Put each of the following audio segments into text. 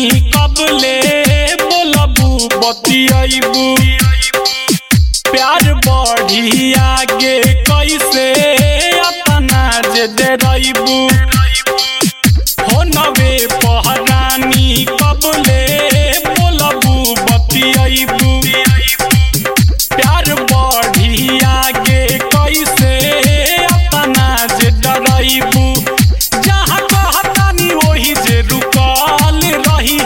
कबले बोलबू बतियाबू प्यार बढ़ी आगे कैसे अपना जे डराइबू हो नवे पहरानी कबले बोलबू बतियाबू प्यार बढ़ी आगे कैसे अपना जे डराइबू जहाँ कहतानी वही जे रुकल रही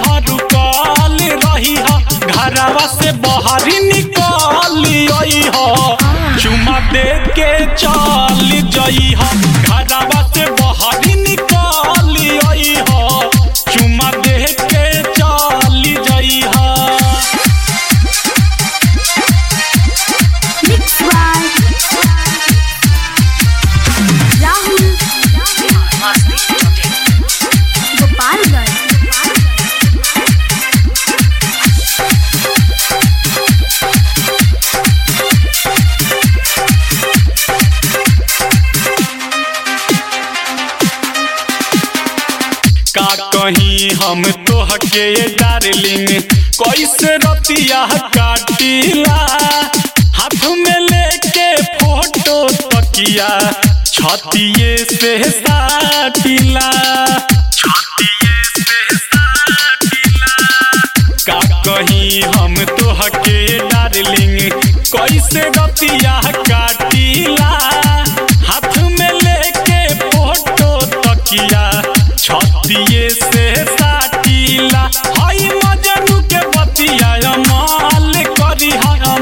ह घरवा से बाहर निकल ह चुमा दे के चल जई ह घरवा से बाहर निकल ह चुमा दे के चल जई ह। का कहीं हम तोहके डार्लिंग कैसे रतिया काटिला हाथ में लेके फोटो तकिया छतिए से साटिला का कहीं हम तोहके डार्लिंग कैसे रतिया काटिला हाथ में लेके फोटो तकिया छतिए से साटिला हई मजनू के बतिया अमाल करी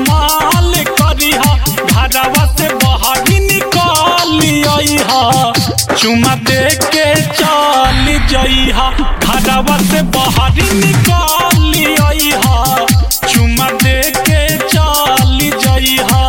घरवा से बाहर निकल ह चुमा दे के चल जई ह घरवा से बाहर निकल ह चुमा दे के चल जई ह।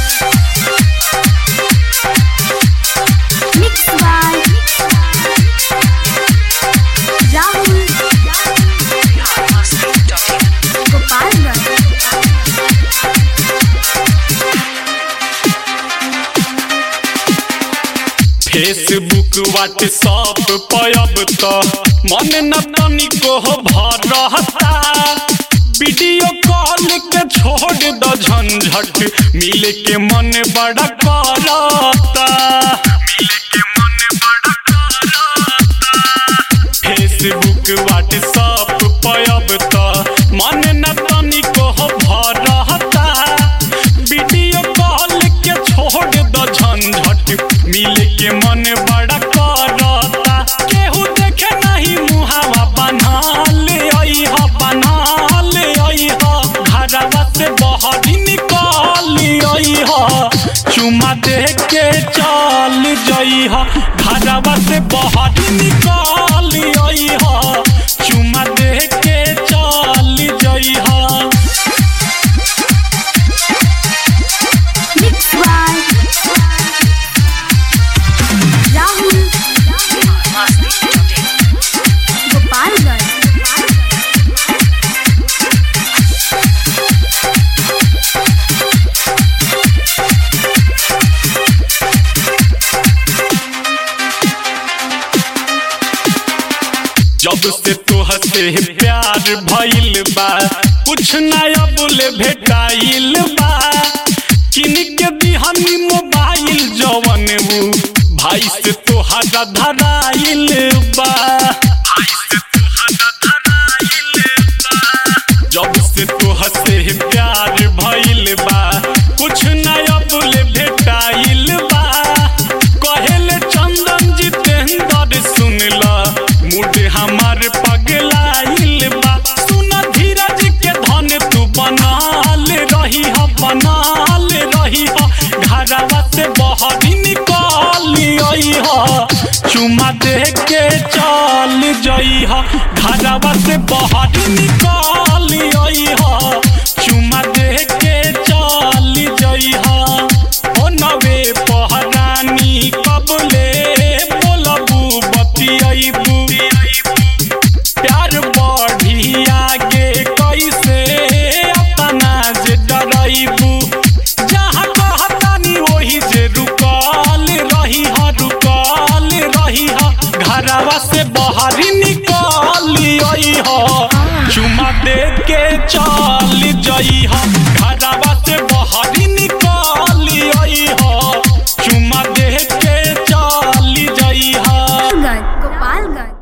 फेसबुक व्हाट्सएप पर अब तो मन न तनिको भरता वीडियो कॉल के छोड़ द झंझट मिले के मन बड़ा करता फेसबुक व्हाट्सएप पर अब तो मन न तनिको भरता वीडियो कॉल के छोड़ द झंझट मिले के मन बड़ा करता केहू देखे नहीं मुहावा बनाल घरवा से बाहर निकल ह चुमा दे के चल जई ह घरवा से बाहर निकल ह चुमा दे के चल जई ह। जब से तोहसे प्यार भइल बा कुछ नया बोले भेटाइल बा किन के दिहनी मोबाइल जवन ऊ भाई से तोहरा धराइल बा जब से तोहसे प्यार भइल बा कुछ नया बोले भेटाइल बा कहेले चंदन जितेंद्र सुनला मूड हमार पगलाइल बा सुन धीरज के धन तू बनाल रही ह घरवा से बाहर निकल ह चुमा दे के चल जई ह घरवा से बाहर निकल ह चुमा दे के चल जई ह ओ नवे पहरानी कबले बोलबू बतियाबू प्यार बढ़ी आगे कैसे अपना जे डराइबू जहाँ कहतानी वही जे रुकल रही ह घरवा से बाहर निकल